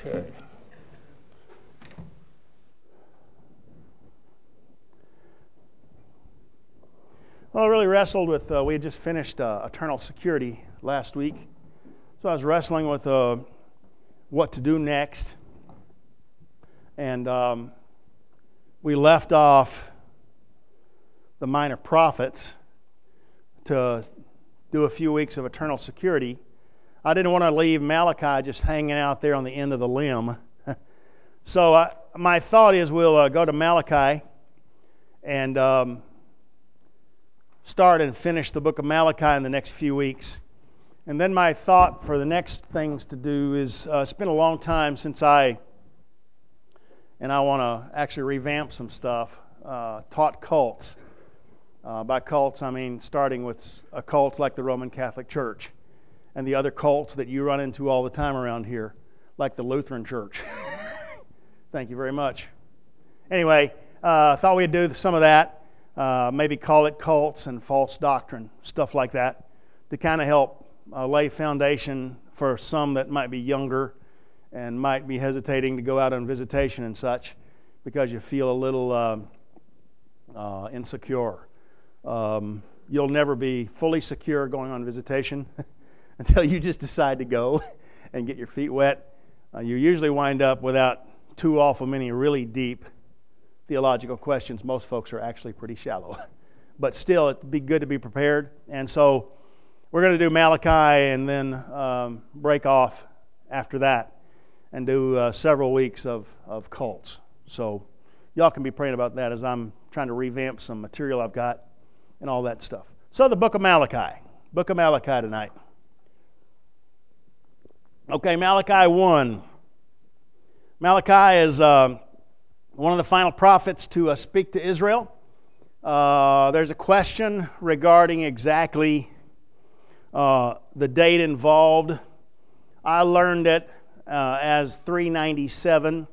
Okay. Well, I really wrestled with, we had just finished Eternal Security last week. So I was wrestling with what to do next. And we left off the Minor Prophets to do a few weeks of Eternal Security. I didn't want to leave Malachi just hanging out there on the end of the limb. So my thought is we'll go to Malachi and start and finish the book of Malachi in the next few weeks. And then my thought for the next things to do is it's been a long time since I want to actually revamp some stuff, taught cults. By cults, I mean starting with a cult like the Roman Catholic Church and the other cults that you run into all the time around here, like the Lutheran Church. Thank you very much. Anyway, thought we'd do some of that, maybe call it cults and false doctrine, stuff like that, to kind of help lay foundation for some that might be younger and might be hesitating to go out on visitation and such because you feel a little insecure. You'll never be fully secure going on visitation until you just decide to go and get your feet wet. You usually wind up without too awful many really deep theological questions. Most folks are actually pretty shallow. But still, it'd be good to be prepared. And so we're going to do Malachi and then break off after that and do several weeks of cults. So y'all can be praying about that as I'm trying to revamp some material I've got and all that stuff. So the book of Malachi. Book of Malachi tonight. Okay, Malachi 1. Malachi is one of the final prophets to speak to Israel. There's a question regarding exactly the date involved. I learned it as 397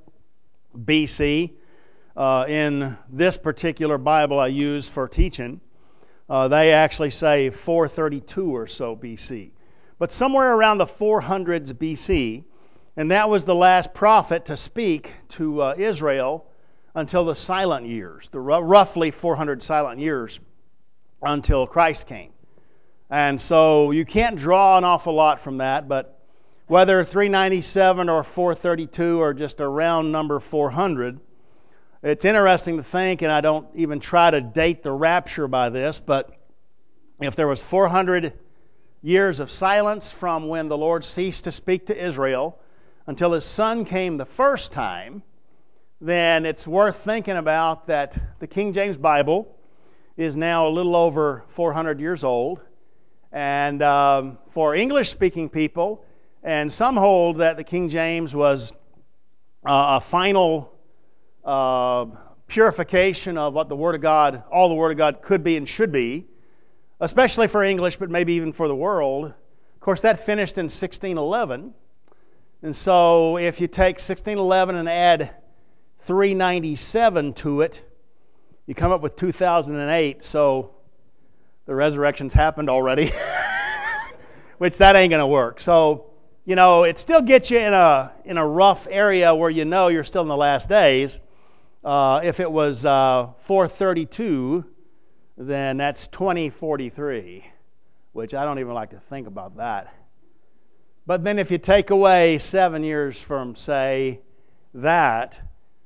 BC. In this particular Bible I use for teaching, they actually say 432 or so BC. But somewhere around the 400s BC, and that was the last prophet to speak to Israel until the silent years, the roughly 400 silent years until Christ came. And so you can't draw an awful lot from that, but whether 397 or 432 or just a round number 400, it's interesting to think, and I don't even try to date the rapture by this, but if there was 400 years of silence from when the Lord ceased to speak to Israel until His Son came the first time, then it's worth thinking about that the King James Bible is now a little over 400 years old. And for English-speaking people, and some hold that the King James was a final purification of what the Word of God, all the Word of God could be and should be, especially for English, but maybe even for the world. Of course, that finished in 1611. And so if you take 1611 and add 397 to it, you come up with 2008. So the resurrection's happened already, which that ain't going to work. So, you know, it still gets you in a rough area where you know you're still in the last days. If it was 432, then that's 2043, which I don't even like to think about that. But then if you take away 7 years from, say, that,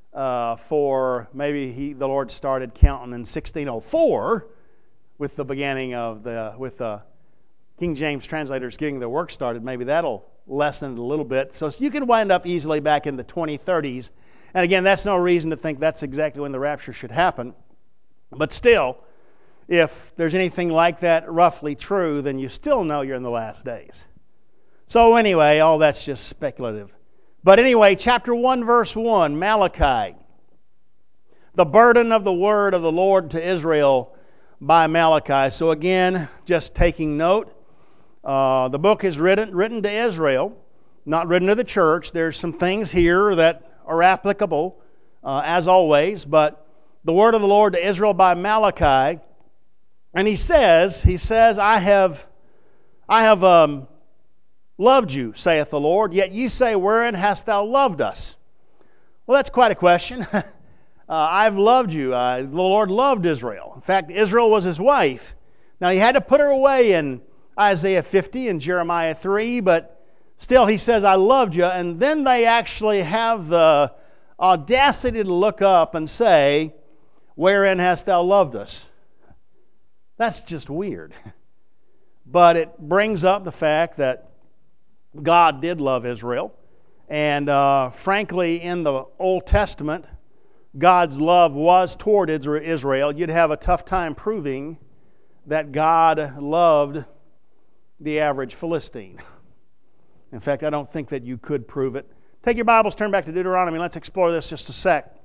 for maybe the Lord started counting in 1604 with the beginning of with the King James translators getting their work started, maybe that'll lessen it a little bit. So you can wind up easily back in the 2030s. And again, that's no reason to think that's exactly when the rapture should happen. But still, if there's anything like that roughly true, then you still know you're in the last days. So anyway, all that's just speculative. But anyway, chapter 1, verse 1, Malachi. The burden of the word of the Lord to Israel by Malachi. So again, just taking note, the book is written to Israel, not written to the church. There's some things here that are applicable, as always, but the word of the Lord to Israel by Malachi. And he says, I have loved you, saith the Lord, yet ye say, wherein hast thou loved us? Well, that's quite a question. I've loved you. The Lord loved Israel. In fact, Israel was his wife. Now, he had to put her away in Isaiah 50 and Jeremiah 3, but still he says, I loved you. And then they actually have the audacity to look up and say, wherein hast thou loved us? That's just weird. But it brings up the fact that God did love Israel. And frankly, in the Old Testament, God's love was toward Israel. You'd have a tough time proving that God loved the average Philistine. In fact, I don't think that you could prove it. Take your Bibles, turn back to Deuteronomy. Let's explore this just a sec.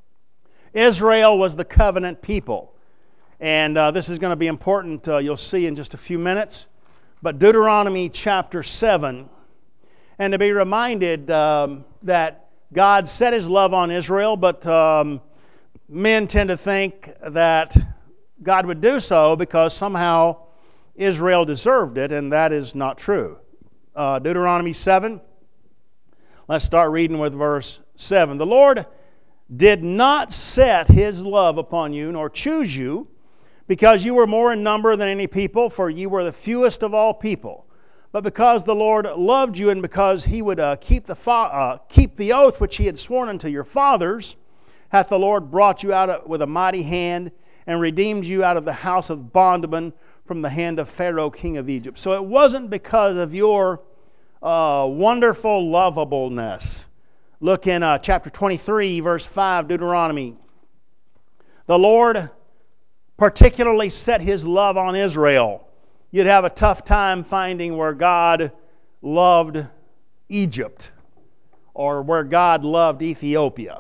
Israel was the covenant people. And this is going to be important, you'll see in just a few minutes. But Deuteronomy chapter 7, and to be reminded that God set his love on Israel, but men tend to think that God would do so because somehow Israel deserved it, and that is not true. Deuteronomy 7, let's start reading with verse 7. The Lord did not set his love upon you, nor choose you, because you were more in number than any people, for you were the fewest of all people. But because the Lord loved you, and because he would keep the oath which he had sworn unto your fathers, hath the Lord brought you out with a mighty hand, and redeemed you out of the house of bondmen, from the hand of Pharaoh king of Egypt. So it wasn't because of your wonderful lovableness. Look in chapter 23, verse 5, Deuteronomy. The Lord particularly set his love on Israel. You'd have a tough time finding where God loved Egypt or where God loved Ethiopia.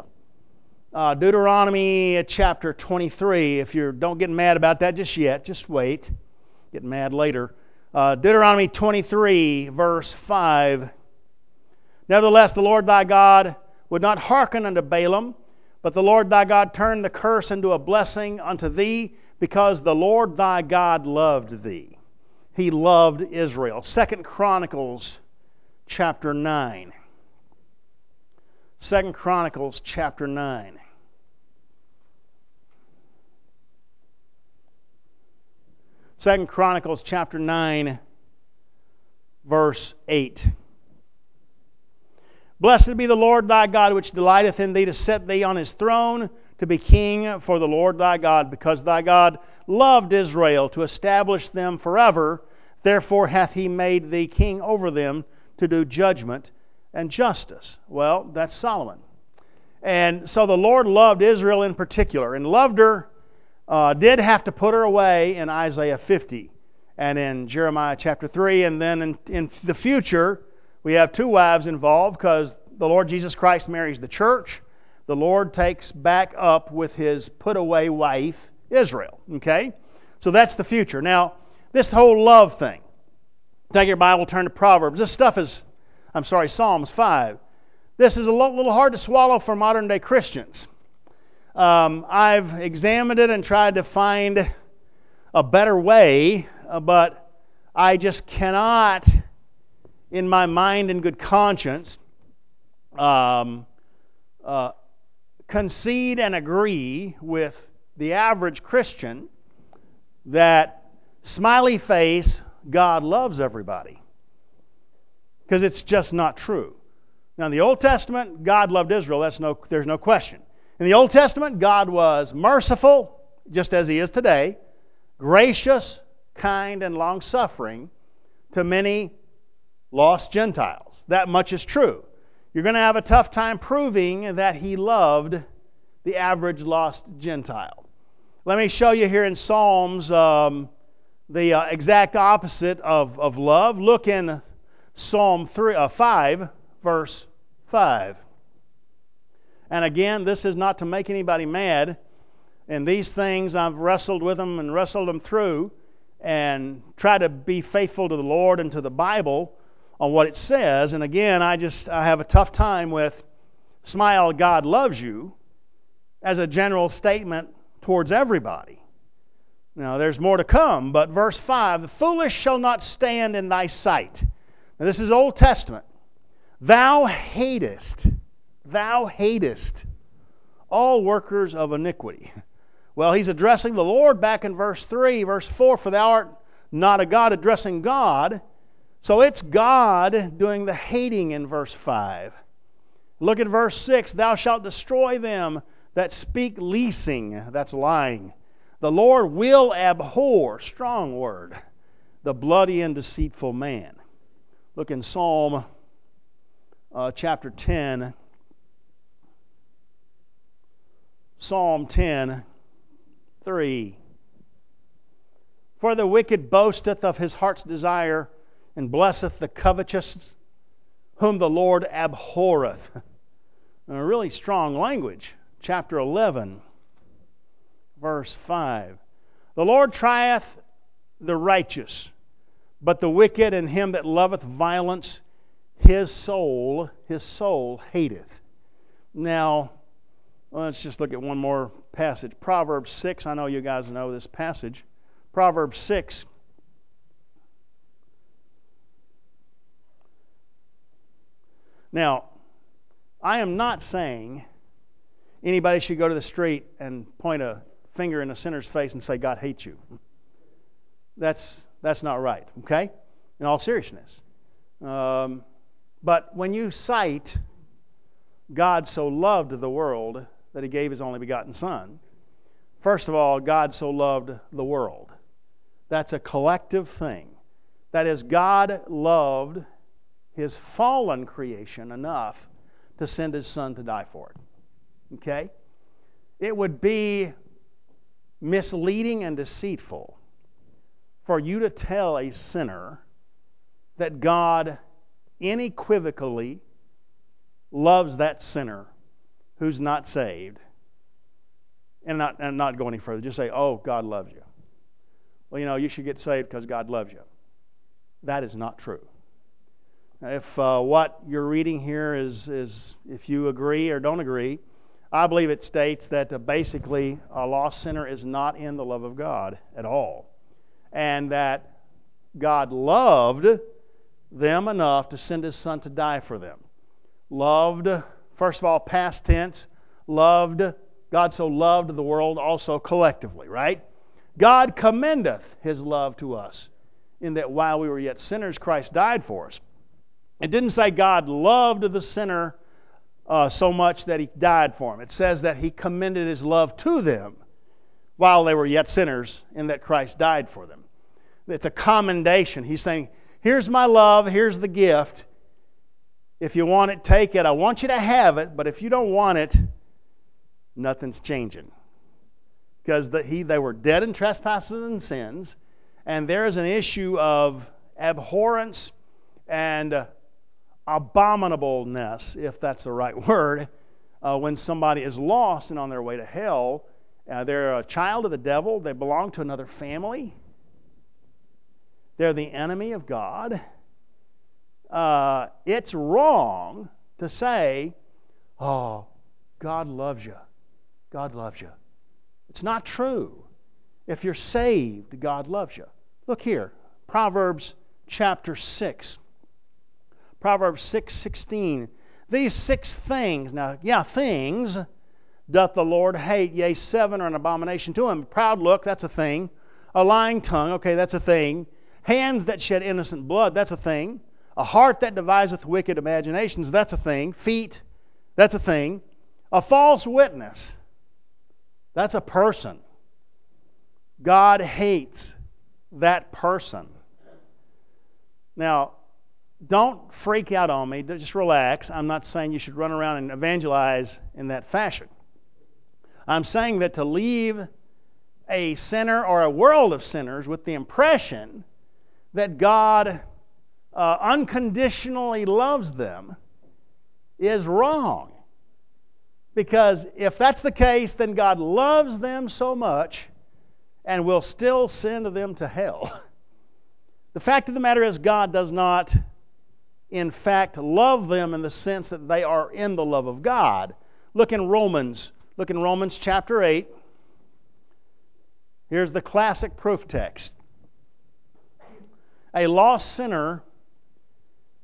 Deuteronomy chapter 23, if you don't get mad about that just yet, just wait. Get mad later. Deuteronomy 23, verse 5. Nevertheless, the Lord thy God would not hearken unto Balaam, but the Lord thy God turned the curse into a blessing unto thee, because the Lord thy God loved thee. He loved Israel. 2 Chronicles chapter 9. 2 Chronicles chapter 9. Second Chronicles chapter 9, verse 8. Blessed be the Lord thy God, which delighteth in thee to set thee on his throne, to be king for the Lord thy God, because thy God loved Israel, to establish them forever. Therefore hath he made thee king over them, to do judgment and justice. Well, that's Solomon. And so the Lord loved Israel in particular, and loved her, did have to put her away in Isaiah 50 and in Jeremiah chapter 3, and then in the future we have two wives involved, because the Lord Jesus Christ marries the church. The Lord takes back up with his put-away wife, Israel. Okay? So that's the future. Now, this whole love thing. Take your Bible, turn to Proverbs. This stuff is, Psalms 5. This is a little hard to swallow for modern-day Christians. I've examined it and tried to find a better way, but I just cannot, in my mind and good conscience, concede and agree with the average Christian that smiley face, God loves everybody. Because it's just not true. Now, in the Old Testament, God loved Israel. There's no question. In the Old Testament, God was merciful, just as he is today, gracious, kind, and long-suffering to many lost Gentiles. That much is true. You're going to have a tough time proving that he loved the average lost Gentile. Let me show you here in Psalms the exact opposite of love. Look in Psalm 5, verse 5. And again, this is not to make anybody mad. And these things, I've wrestled with them and wrestled them through and try to be faithful to the Lord and to the Bible on what it says. And again, I have a tough time with smile, God loves you, as a general statement towards everybody. Now, there's more to come, but verse 5, the foolish shall not stand in thy sight. Now, this is Old Testament. Thou hatest all workers of iniquity. Well, he's addressing the Lord back in verse 3, verse 4, for thou art not a God, addressing God. So it's God doing the hating in verse 5. Look at verse 6, thou shalt destroy them that speak leasing, that's lying. The Lord will abhor, strong word, the bloody and deceitful man. Look in Psalm chapter 10. Psalm 10, 3. For the wicked boasteth of his heart's desire, and blesseth the covetous, whom the Lord abhorreth. A really strong language. Chapter 11, verse 5. The Lord trieth the righteous, but the wicked and him that loveth violence, his soul hateth. Now, let's just look at one more passage. Proverbs 6. I know you guys know this passage. Proverbs 6. Now, I am not saying anybody should go to the street and point a finger in a sinner's face and say, God hates you. That's not right, okay? In all seriousness. But when you cite God so loved the world that He gave His only begotten Son, first of all, God so loved the world. That's a collective thing. That is, God loved His fallen creation enough to send His Son to die for it. Okay? It would be misleading and deceitful for you to tell a sinner that God unequivocally loves that sinner who's not saved and not go any further. Just say, oh, God loves you. Well, you should get saved because God loves you. That is not true. If what you're reading here is if you agree or don't agree, I believe it states that basically a lost sinner is not in the love of God at all. And that God loved them enough to send His Son to die for them. Loved, first of all, past tense, loved, God so loved the world also collectively, right? God commendeth His love to us in that while we were yet sinners, Christ died for us. It didn't say God loved the sinner so much that He died for him. It says that He commended His love to them while they were yet sinners in that Christ died for them. It's a commendation. He's saying, here's my love, here's the gift. If you want it, take it. I want you to have it, but if you don't want it, nothing's changing. Because they were dead in trespasses and sins, and there is an issue of abhorrence and abominableness, if that's the right word, when somebody is lost and on their way to hell. They're a child of the devil. They belong to another family. They're the enemy of God. It's wrong to say, oh, God loves you. God loves you. It's not true. If you're saved, God loves you. Look here, Proverbs chapter 6. Proverbs 6:16. These 6 things, things doth the Lord hate, yea, 7 are an abomination to Him. Proud look, that's a thing. A lying tongue, okay, that's a thing. Hands that shed innocent blood, that's a thing. A heart that deviseth wicked imaginations, that's a thing. Feet, that's a thing. A false witness, that's a person. God hates that person. Now, don't freak out on me. Just relax. I'm not saying you should run around and evangelize in that fashion. I'm saying that to leave a sinner or a world of sinners with the impression that God unconditionally loves them is wrong. Because if that's the case, then God loves them so much and will still send them to hell. The fact of the matter is, God does not, in fact, love them in the sense that they are in the love of God. Look in Romans chapter 8. Here's the classic proof text. A lost sinner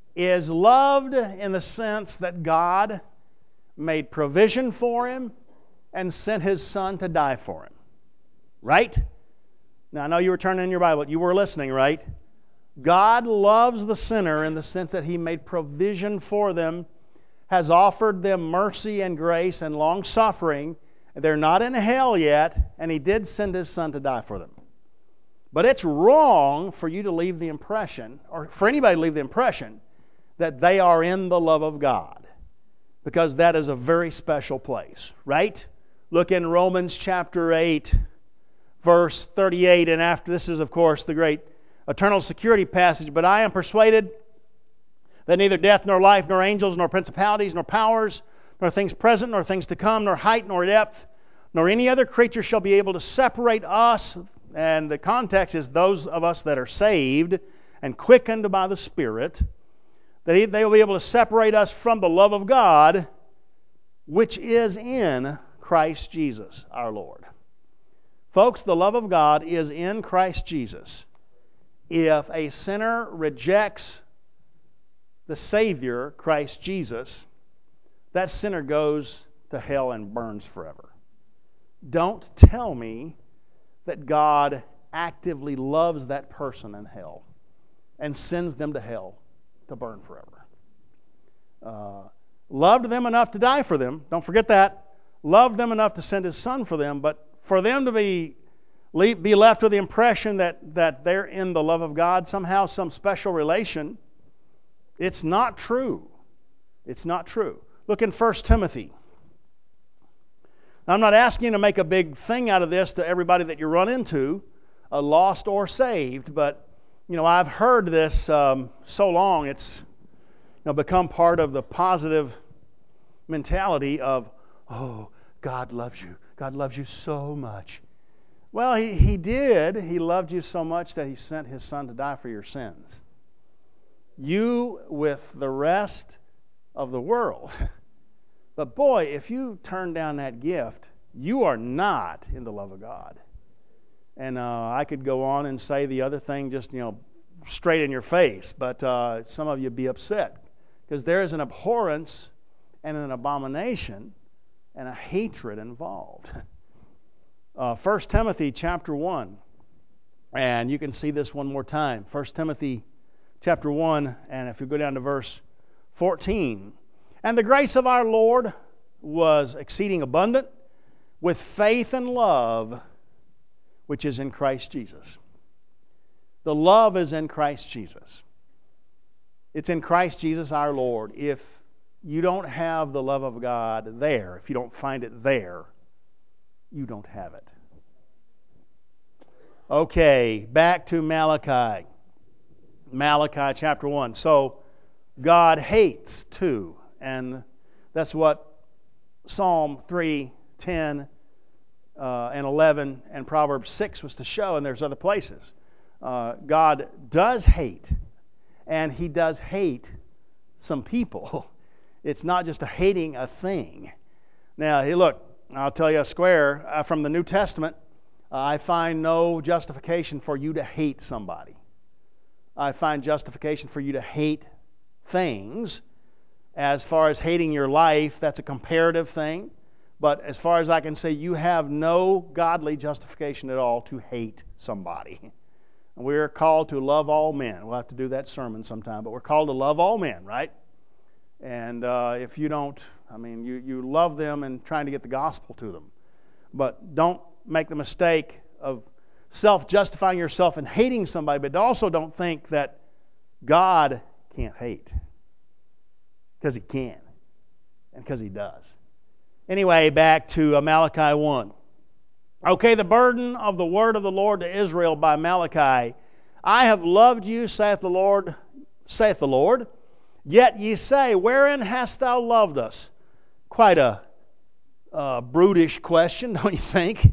is loved in the sense that God made provision for him and sent his Son to die for him. Right? Now, I know you were turning in your Bible. You were listening, right? God loves the sinner in the sense that he made provision for them, has offered them mercy and grace and long-suffering. They're not in hell yet, and he did send his Son to die for them. But it's wrong for you to leave the impression, or for anybody to leave the impression, that they are in the love of God, because that is a very special place, right? Look in Romans chapter 8, verse 38, and after this is, of course, the great eternal security passage. But I am persuaded that neither death, nor life, nor angels, nor principalities, nor powers, nor things present, nor things to come, nor height, nor depth, nor any other creature shall be able to separate us. And the context is those of us that are saved and quickened by the Spirit, that they will be able to separate us from the love of God, which is in Christ Jesus our Lord. Folks, the love of God is in Christ Jesus. If a sinner rejects the Savior, Christ Jesus, that sinner goes to hell and burns forever. Don't tell me that God actively loves that person in hell and sends them to hell to burn forever. Loved them enough to die for them. Don't forget that. Loved them enough to send his Son for them, but for them to be left with the impression that they're in the love of God, somehow some special relation, it's not true. It's not true. Look in 1 Timothy. Now, I'm not asking you to make a big thing out of this to everybody that you run into, lost or saved, but I've heard this so long, it's become part of the positive mentality of, oh, God loves you. God loves you so much. Well, he did. He loved you so much that he sent his Son to die for your sins. You with the rest of the world. But boy, if you turn down that gift, you are not in the love of God. And I could go on and say the other thing just, straight in your face, but some of you would be upset. Because there is an abhorrence and an abomination and a hatred involved. 1 Timothy chapter 1, and you can see this one more time. 1 Timothy chapter 1, and if you go down to verse 14. And the grace of our Lord was exceeding abundant with faith and love, which is in Christ Jesus. The love is in Christ Jesus. It's in Christ Jesus our Lord. If you don't have the love of God there, if you don't find it there, you don't have it. Okay, back to Malachi. Malachi chapter 1. So, God hates too. And that's what Psalm 3, 10, and 11 and Proverbs 6 was to show, and there's other places. God does hate, and He does hate some people. It's not just a hating a thing. Now, hey, look, I'll tell you a square. From the New Testament, I find no justification for you to hate somebody. I find justification for you to hate things. As far as hating your life, that's a comparative thing. But as far as I can say, you have no godly justification at all to hate somebody. We're called to love all men. We'll have to do that sermon sometime, but we're called to love all men, right? And if you don't, you love them and trying to get the gospel to them. But don't make the mistake of self-justifying yourself and hating somebody, but also don't think that God can't hate. Because He can. And because He does. Anyway, back to Malachi 1. Okay, the burden of the word of the Lord to Israel by Malachi. I have loved you, saith the Lord. Yet ye say, wherein hast thou loved us? Quite a brutish question, don't you think?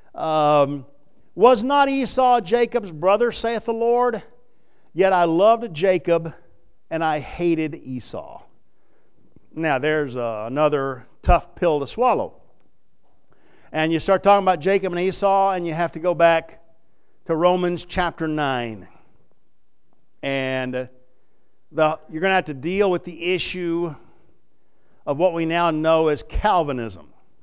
Was not Esau Jacob's brother, saith the Lord? Yet I loved Jacob, and I hated Esau. Now, there's another tough pill to swallow. And you start talking about Jacob and Esau, and you have to go back to Romans chapter 9. And you're going to have to deal with the issue of what we now know as Calvinism.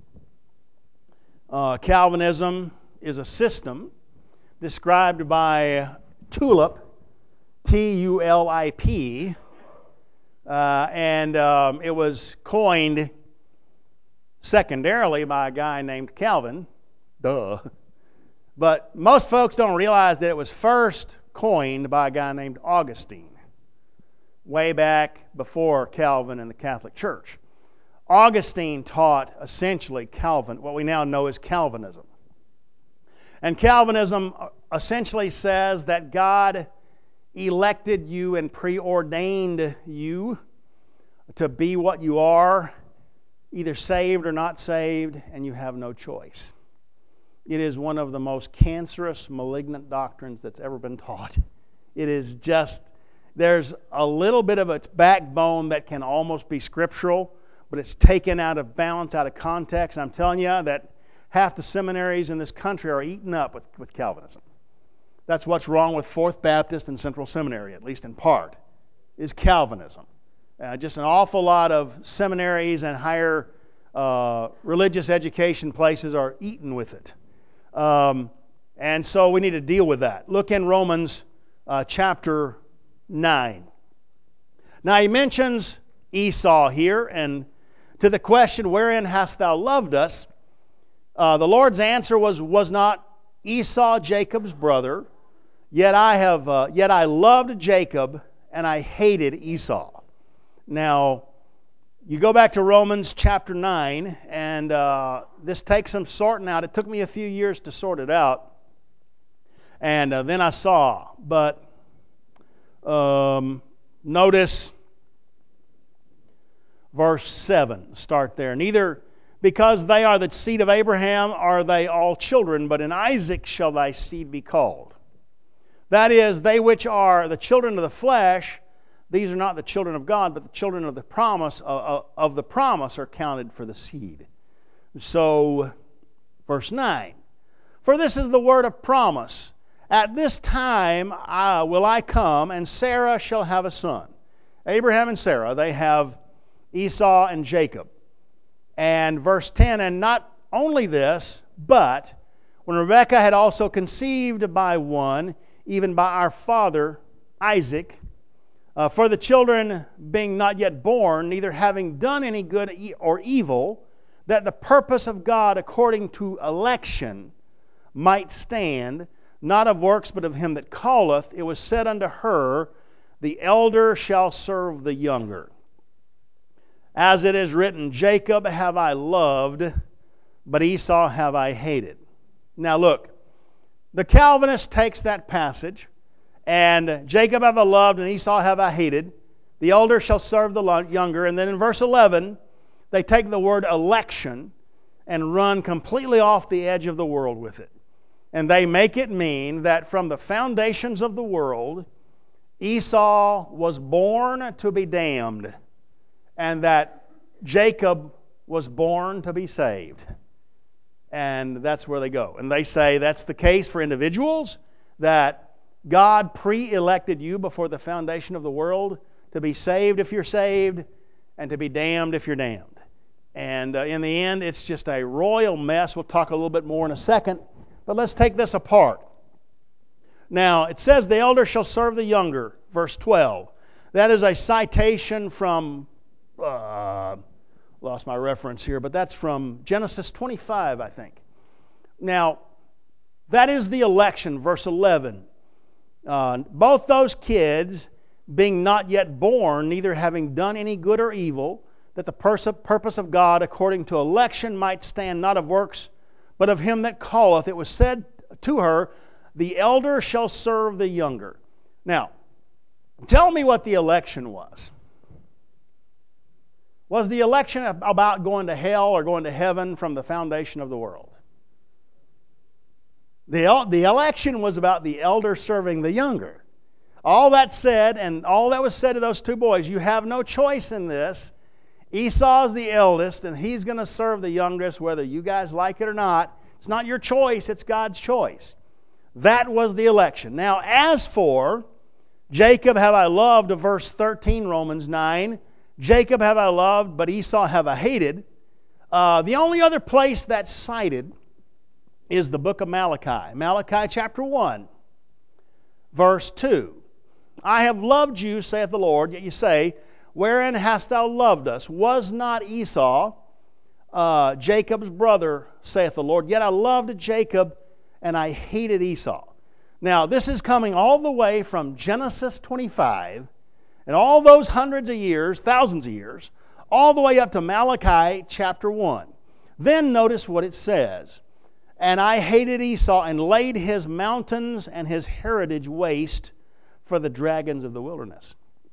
Calvinism is a system described by Tulip, T-U-L-I-P, and it was coined secondarily by a guy named Calvin. Duh. But most folks don't realize that it was first coined by a guy named Augustine, way back before Calvin and the Catholic Church. Augustine taught essentially what we now know as Calvinism. And Calvinism essentially says that God elected you and preordained you to be what you are, either saved or not saved, and you have no choice. It is one of the most cancerous, malignant doctrines that's ever been taught. It is just, there's a little bit of its backbone that can almost be scriptural, but it's taken out of balance, out of context. And I'm telling you that half the seminaries in this country are eaten up with Calvinism. That's what's wrong with Fourth Baptist and Central Seminary, at least in part, is Calvinism. Just an awful lot of seminaries and higher religious education places are eaten with it. And so we need to deal with that. Look in Romans chapter 9. Now he mentions Esau here, and to the question, wherein hast thou loved us? The Lord's answer was not Esau, Jacob's brother, yet I loved Jacob and I hated Esau. Now, you go back to Romans chapter 9, and this takes some sorting out. It took me a few years to sort it out, and then I saw. But notice verse 7, start there. Neither because they are the seed of Abraham are they all children, but in Isaac shall thy seed be called. That is, they which are the children of the flesh, these are not the children of God, but the children of the promise are counted for the seed. So, verse 9, for this is the word of promise. At this time will I come, and Sarah shall have a son. Abraham and Sarah, they have Esau and Jacob. And verse 10, and not only this, but when Rebekah had also conceived by one, even by our father Isaac, for the children being not yet born, neither having done any good or evil, that the purpose of God according to election might stand, not of works, but of him that calleth, it was said unto her, the elder shall serve the younger. As it is written, Jacob have I loved, but Esau have I hated. Now look, the Calvinist takes that passage, and Jacob have I loved, and Esau have I hated. The elder shall serve the younger. And then in verse 11, they take the word election and run completely off the edge of the world with it. And they make it mean that from the foundations of the world, Esau was born to be damned, and that Jacob was born to be saved. And that's where they go. And they say that's the case for individuals, that God pre-elected you before the foundation of the world to be saved if you're saved, and to be damned if you're damned. And in the end, it's just a royal mess. We'll talk a little bit more in a second. But let's take this apart. Now, it says the elder shall serve the younger, verse 12. That is a citation from, lost my reference here, but that's from Genesis 25, I think. Now, that is the election, verse 11. Both those kids, being not yet born, neither having done any good or evil, that the purpose of God according to election might stand, not of works, but of him that calleth. It was said to her, the elder shall serve the younger. Now, tell me what the election was. Was the election about going to hell or going to heaven from the foundation of the world? The election was about the elder serving the younger. All that said, and all that was said to those two boys, you have no choice in this. Esau's the eldest, and he's going to serve the youngest, whether you guys like it or not. It's not your choice, it's God's choice. That was the election. Now, as for Jacob have I loved, verse 13, Romans 9. Jacob have I loved, but Esau have I hated. The only other place that's cited is the book of Malachi. Malachi chapter 1, verse 2. I have loved you, saith the Lord, yet you say, wherein hast thou loved us? Was not Esau Jacob's brother, saith the Lord? Yet I loved Jacob, and I hated Esau. Now, this is coming all the way from Genesis 25, and all those hundreds of years, thousands of years, all the way up to Malachi chapter 1. Then notice what it says. And I hated Esau, and laid his mountains and his heritage waste for the dragons of the wilderness.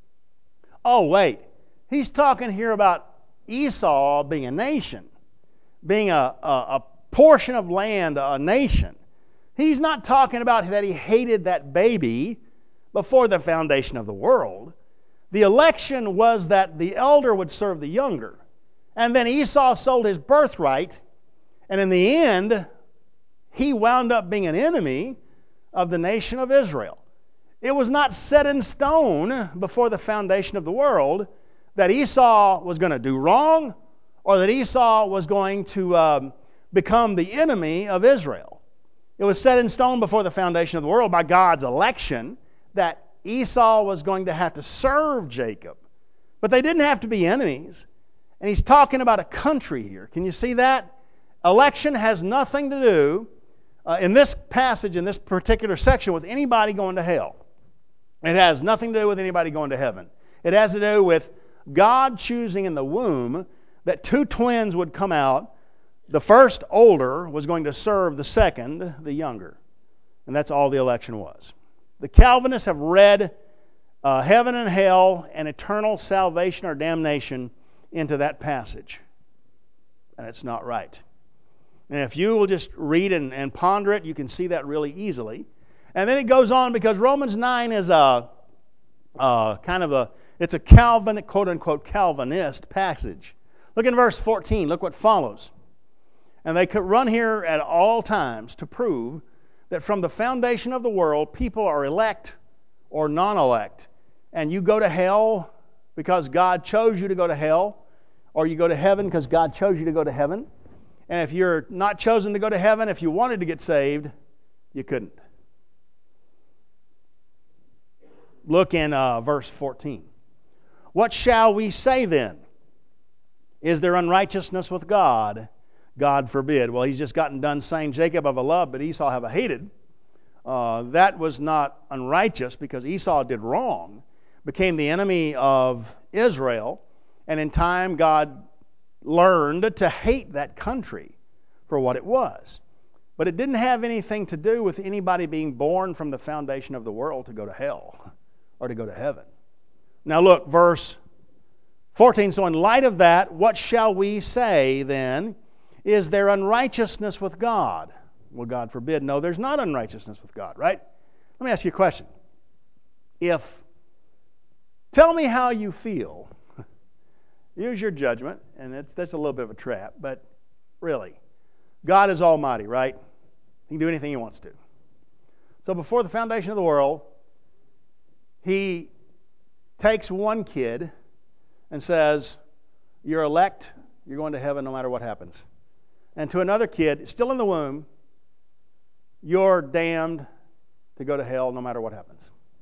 Oh, wait. He's talking here about Esau being a nation, being a portion of land, a nation. He's not talking about that he hated that baby before the foundation of the world. The election was that the elder would serve the younger. And then Esau sold his birthright, and in the end, he wound up being an enemy of the nation of Israel. It was not set in stone before the foundation of the world that Esau was going to do wrong or that Esau was going to become the enemy of Israel. It was set in stone before the foundation of the world by God's election that Esau was going to have to serve Jacob. But they didn't have to be enemies. And he's talking about a country here. Can you see that? Election has nothing to do, in this passage, in this particular section, with anybody going to hell. It has nothing to do with anybody going to heaven. It has to do with God choosing in the womb that two twins would come out. The first, older, was going to serve the second, the younger. And that's all the election was. The Calvinists have read heaven and hell and eternal salvation or damnation into that passage. And it's not right. And if you will just read and ponder it, you can see that really easily. And then it goes on because Romans 9 is it's a Calvin, quote-unquote Calvinist passage. Look in verse 14. Look what follows. And they could run here at all times to prove that from the foundation of the world, people are elect or non-elect. And you go to hell because God chose you to go to hell, or you go to heaven because God chose you to go to heaven. And if you're not chosen to go to heaven, if you wanted to get saved, you couldn't. Look in verse 14. What shall we say then? Is there unrighteousness with God? God forbid. Well, he's just gotten done saying, Jacob have I loved, but Esau have I hated. That was not unrighteous because Esau did wrong, became the enemy of Israel, and in time God learned to hate that country for what it was. But it didn't have anything to do with anybody being born from the foundation of the world to go to hell or to go to heaven. Now look, verse 14. So in light of that, what shall we say then? Is there unrighteousness with God? Well, God forbid. No, there's not unrighteousness with God, right? Let me ask you a question. Tell me how you feel. Use your judgment, and that's a little bit of a trap, but really, God is almighty, right? He can do anything He wants to. So before the foundation of the world, He takes one kid and says, you're elect, you're going to heaven no matter what happens. And to another kid, still in the womb, you're damned to go to hell no matter what happens.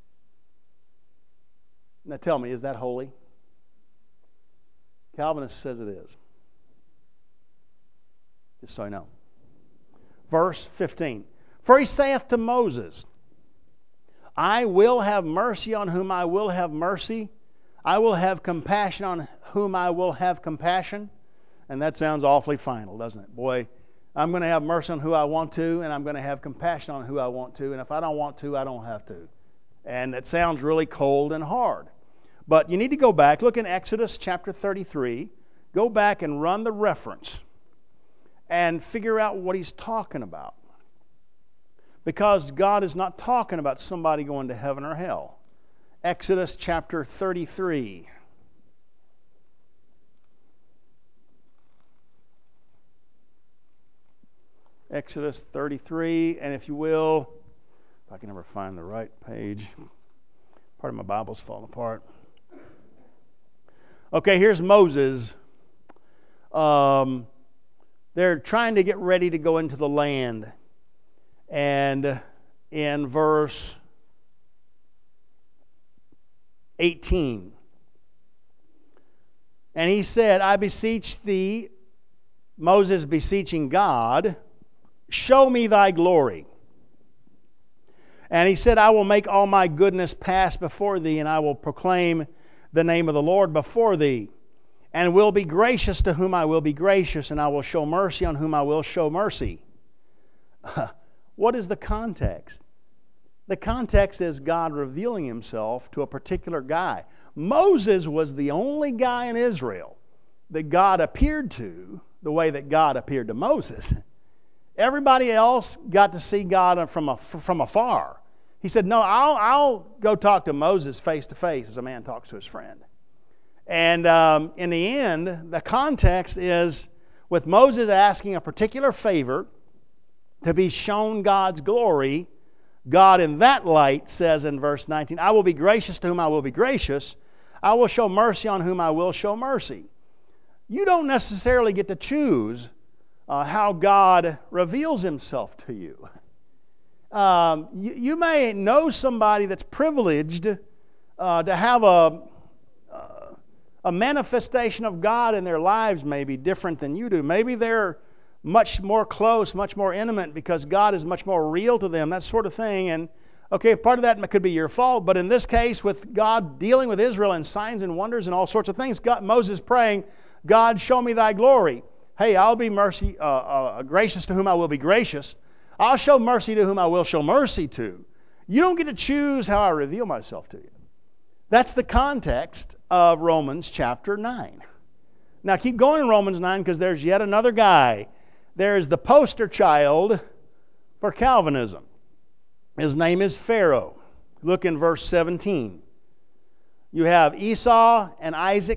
Now tell me, is that holy? Calvinist says it is. Just so you know. Verse 15. For he saith to Moses, I will have mercy on whom I will have mercy. I will have compassion on whom I will have compassion. And that sounds awfully final, doesn't it? Boy, I'm going to have mercy on who I want to, and I'm going to have compassion on who I want to, and if I don't want to, I don't have to. And it sounds really cold and hard. But you need to go back. Look in Exodus chapter 33. Go back and run the reference and figure out what he's talking about. Because God is not talking about somebody going to heaven or hell. Exodus chapter 33. Exodus 33, and if you will, if I can ever find the right page, Part of my Bible's falling apart. Okay, here's Moses. They're trying to get ready to go into the land. And in verse 18, and he said, I beseech thee, Moses beseeching God, show me thy glory. And he said, I will make all my goodness pass before thee, and I will proclaim the name of the Lord before thee, and will be gracious to whom I will be gracious, and I will show mercy on whom I will show mercy. What is the context? The context is God revealing himself to a particular guy. Moses was the only guy in Israel that God appeared to the way that God appeared to Moses. Everybody else got to see God from afar. He said, no, I'll go talk to Moses face to face as a man talks to his friend. And in the end, the context is with Moses asking a particular favor to be shown God's glory. God in that light says in verse 19, I will be gracious to whom I will be gracious. I will show mercy on whom I will show mercy. You don't necessarily get to choose how God reveals himself to you. You may know somebody that's privileged to have a manifestation of God in their lives may be different than you do. Maybe they're much more close, much more intimate because God is much more real to them, that sort of thing. And okay, part of that could be your fault, but in this case, with God dealing with Israel and signs and wonders and all sorts of things, Moses praying, God, show me thy glory. Hey, I'll be gracious to whom I will be gracious. I'll show mercy to whom I will show mercy to. You don't get to choose how I reveal myself to you. That's the context of Romans chapter 9. Now keep going in Romans 9 because there's yet another guy. There's the poster child for Calvinism. His name is Pharaoh. Look in verse 17. You have Esau and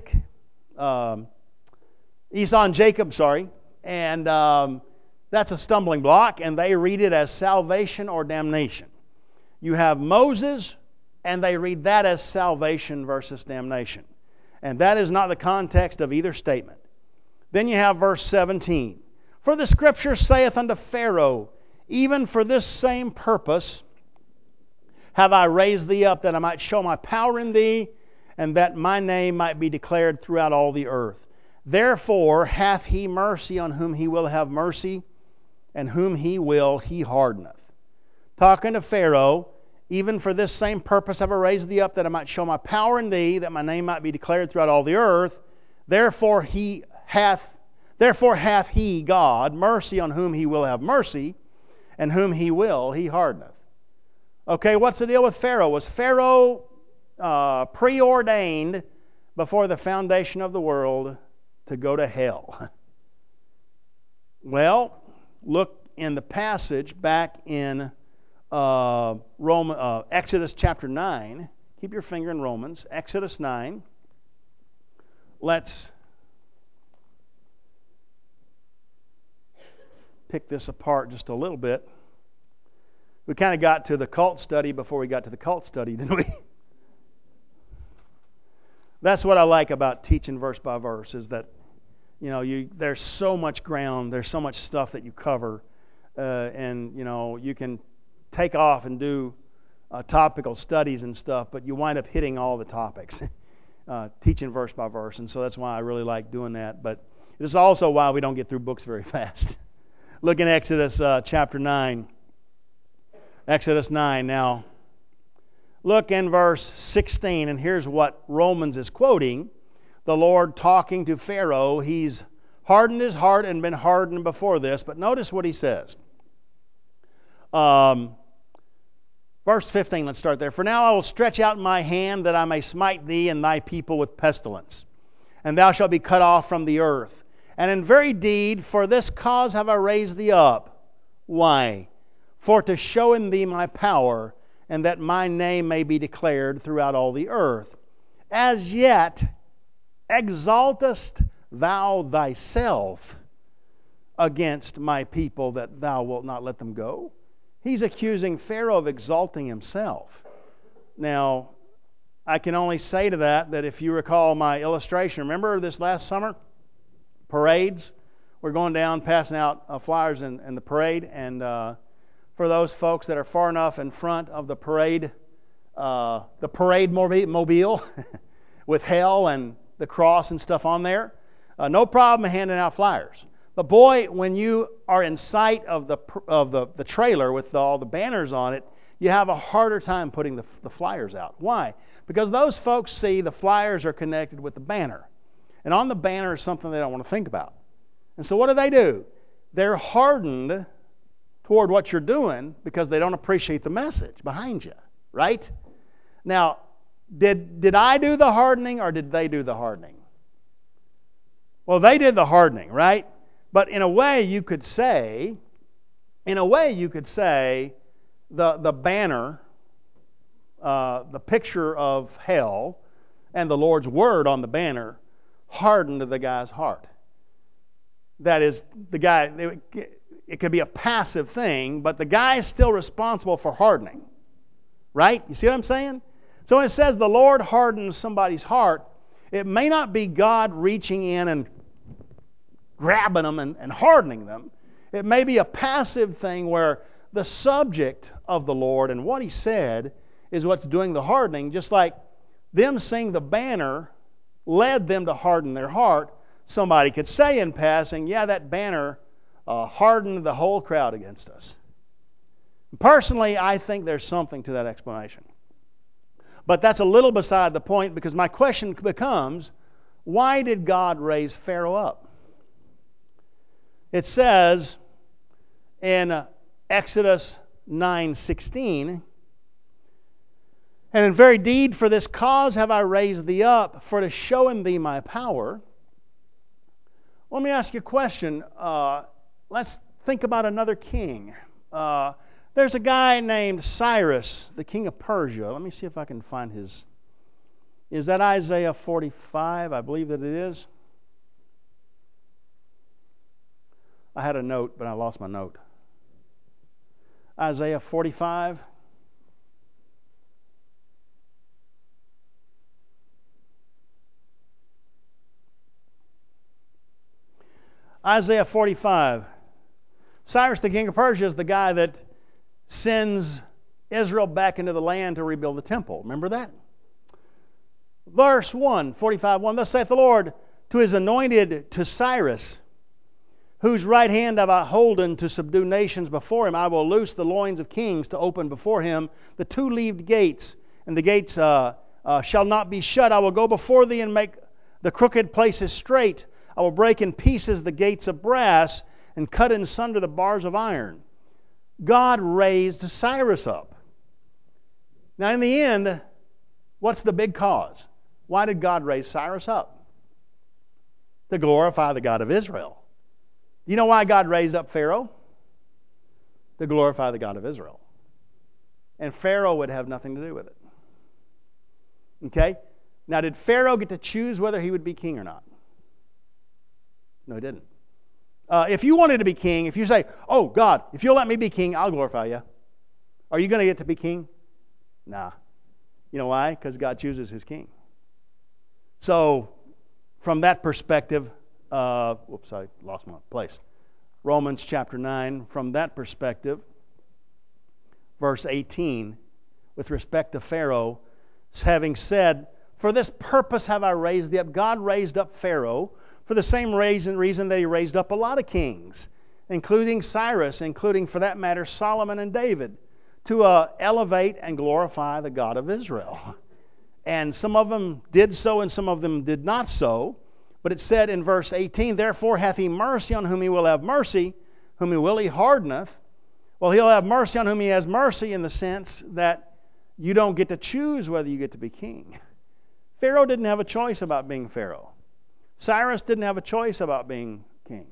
Jacob, and that's a stumbling block, and they read it as salvation or damnation. You have Moses, and they read that as salvation versus damnation. And that is not the context of either statement. Then you have verse 17. For the Scripture saith unto Pharaoh, even for this same purpose have I raised thee up, that I might show my power in thee, and that my name might be declared throughout all the earth. Therefore hath he mercy on whom he will have mercy, and whom he will he hardeneth. Talking to Pharaoh, even for this same purpose have I raised thee up, that I might show my power in thee, that my name might be declared throughout all the earth. Therefore hath he, God, mercy on whom he will have mercy, and whom he will he hardeneth. Okay, what's the deal with Pharaoh? Was Pharaoh preordained before the foundation of the world to go to hell? Well, look in the passage back in Exodus chapter 9. Keep your finger in Romans. Exodus 9. Let's pick this apart just a little bit. We kind of got to the cult study before we got to the cult study, didn't we? That's what I like about teaching verse by verse, is that there's so much ground, there's so much stuff that you cover, and you can take off and do topical studies and stuff, but you wind up hitting all the topics, teaching verse by verse, and so that's why I really like doing that. But this is also why we don't get through books very fast. Look in Exodus chapter 9. Exodus 9 now. Look in verse 16, and here's what Romans is quoting. The Lord talking to Pharaoh. He's hardened his heart and been hardened before this, but notice what he says. Verse 15, let's start there. For now I will stretch out my hand that I may smite thee and thy people with pestilence, and thou shalt be cut off from the earth. And in very deed, for this cause have I raised thee up. Why? For to show in thee my power, and that my name may be declared throughout all the earth. As yet exaltest thou thyself against my people, that thou wilt not let them go? He's accusing Pharaoh of exalting himself. Now, I can only say to that if you recall my illustration, remember this last summer? Parades. We're going down passing out flyers in the parade, and for those folks that are far enough in front of the parade mobile with hell and the cross and stuff on there, no problem handing out flyers. But boy, when you are in sight of the trailer with all the banners on it, you have a harder time putting the flyers out. Why? Because those folks see the flyers are connected with the banner. And on the banner is something they don't want to think about. And so what do? They're hardened toward what you're doing because they don't appreciate the message behind you, right? Now, did I do the hardening or did they do the hardening? Well, they did the hardening, right? But in a way you could say the banner, the picture of hell and the Lord's word on the banner hardened the guy's heart. That is, the guy, it could be a passive thing, but the guy is still responsible for hardening. Right? You see what I'm saying? So when it says the Lord hardens somebody's heart, it may not be God reaching in and grabbing them and hardening them. It may be a passive thing where the subject of the Lord and what He said is what's doing the hardening, just like them seeing the banner led them to harden their heart. Somebody could say in passing, yeah, that banner hardened the whole crowd against us. Personally, I think there's something to that explanation. But that's a little beside the point, because my question becomes, why did God raise Pharaoh up? It says in Exodus 9:16, and in very deed for this cause have I raised thee up, for to show in thee my power. Let me ask you a question. Let's think about another king. There's a guy named Cyrus, the king of Persia. Let me see if I can find his... Is that Isaiah 45? I believe that it is. I had a note, but I lost my note. Isaiah 45. Isaiah 45. Cyrus, the king of Persia, is the guy that sends Israel back into the land to rebuild the temple. Remember that? Verse 1, 45:1. Thus saith the Lord to His anointed, to Cyrus, whose right hand have I holden to subdue nations before him. I will loose the loins of kings to open before him the two-leaved gates, and the gates shall not be shut. I will go before thee and make the crooked places straight. I will break in pieces the gates of brass and cut in sunder the bars of iron. God raised Cyrus up. Now in the end, what's the big cause? Why did God raise Cyrus up? To glorify the God of Israel. You know why God raised up Pharaoh? To glorify the God of Israel. And Pharaoh would have nothing to do with it. Okay? Now, did Pharaoh get to choose whether he would be king or not? No, he didn't. If you wanted to be king, if you say, oh, God, if you'll let me be king, I'll glorify you. Are you going to get to be king? Nah. You know why? Because God chooses His king. So, from that perspective, I lost my place. Romans chapter 9, from that perspective, verse 18, with respect to Pharaoh, having said, for this purpose have I raised thee up. God raised up Pharaoh for the same reason that He raised up a lot of kings, including Cyrus, including, for that matter, Solomon and David, to elevate and glorify the God of Israel. And some of them did so and some of them did not so. But it said in verse 18, therefore hath He mercy on whom He will have mercy, whom He will He hardeneth. Well, He'll have mercy on whom He has mercy, in the sense that you don't get to choose whether you get to be king. Pharaoh didn't have a choice about being Pharaoh. Cyrus didn't have a choice about being king.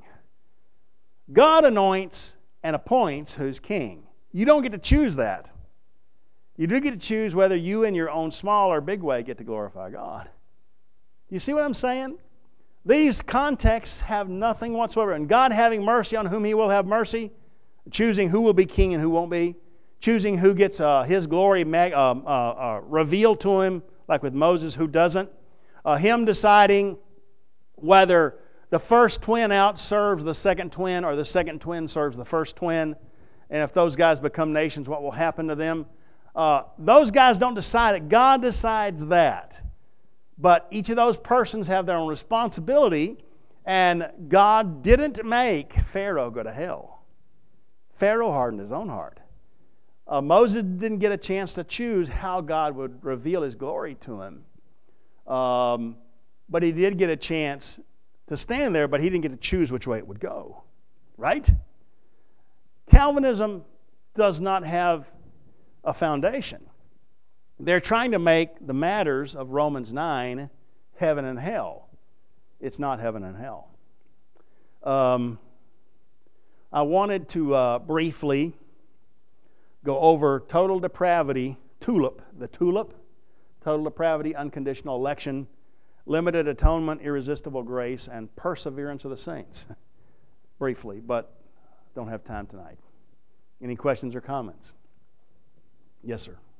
God anoints and appoints who's king. You don't get to choose that. You do get to choose whether you in your own small or big way get to glorify God. You see what I'm saying? These contexts have nothing whatsoever. And God having mercy on whom He will have mercy, choosing who will be king and who won't be, choosing who gets His glory revealed to him like with Moses, who doesn't. Him deciding whether the first twin out serves the second twin or the second twin serves the first twin. And if those guys become nations, what will happen to them? Those guys don't decide it. God decides that. But each of those persons have their own responsibility, and God didn't make Pharaoh go to hell. Pharaoh hardened his own heart. Moses didn't get a chance to choose how God would reveal his glory to him. But he did get a chance to stand there, but he didn't get to choose which way it would go. Right? Calvinism does not have a foundation. They're trying to make the matters of Romans 9 heaven and hell. It's not heaven and hell. I wanted to briefly go over total depravity, the tulip, total depravity, unconditional election, limited atonement, irresistible grace, and perseverance of the saints. Briefly, but don't have time tonight. Any questions or comments? Yes, sir.